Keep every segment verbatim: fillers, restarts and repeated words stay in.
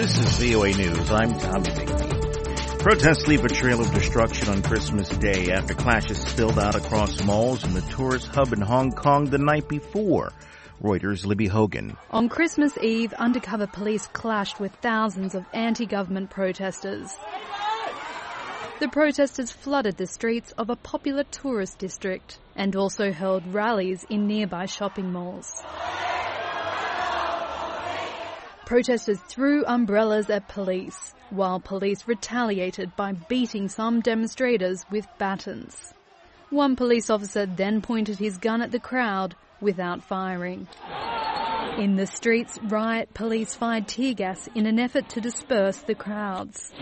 This is V O A News. I'm Tommy Bigby. Protests leave a trail of destruction on Christmas Day after clashes spilled out across malls in the tourist hub in Hong Kong the night before. Reuters' Libby Hogan. On Christmas Eve, undercover police clashed with thousands of anti-government protesters. The protesters flooded the streets of a popular tourist district and also held rallies in nearby shopping malls. Protesters threw umbrellas at police, while police retaliated by beating some demonstrators with batons. One police officer then pointed his gun at the crowd without firing. In the streets, riot police fired tear gas in an effort to disperse the crowds.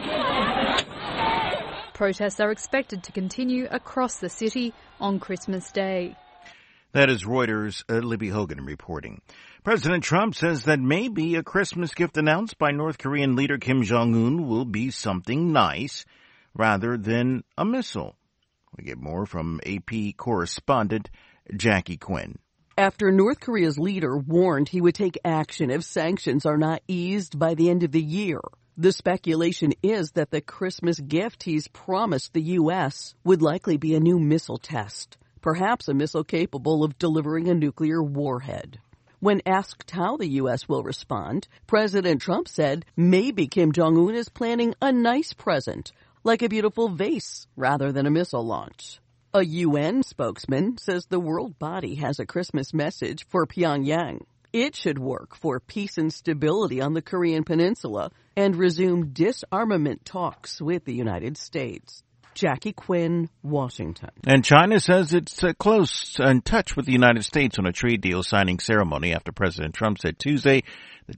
Protests are expected to continue across the city on Christmas Day. That is Reuters' uh, Libby Hogan reporting. President Trump says that maybe a Christmas gift announced by North Korean leader Kim Jong-un will be something nice rather than a missile. We get more from A P correspondent Jackie Quinn. After North Korea's leader warned he would take action if sanctions are not eased by the end of the year, the speculation is that the Christmas gift he's promised the U S would likely be a new missile test, perhaps a missile capable of delivering a nuclear warhead. When asked how the U S will respond, President Trump said maybe Kim Jong-un is planning a nice present, like a beautiful vase, rather than a missile launch. A U N spokesman says the world body has a Christmas message for Pyongyang. It should work for peace and stability on the Korean peninsula and resume disarmament talks with the United States. Jackie Quinn, Washington. And China says it's uh, close in touch with the United States on a trade deal signing ceremony after President Trump said Tuesday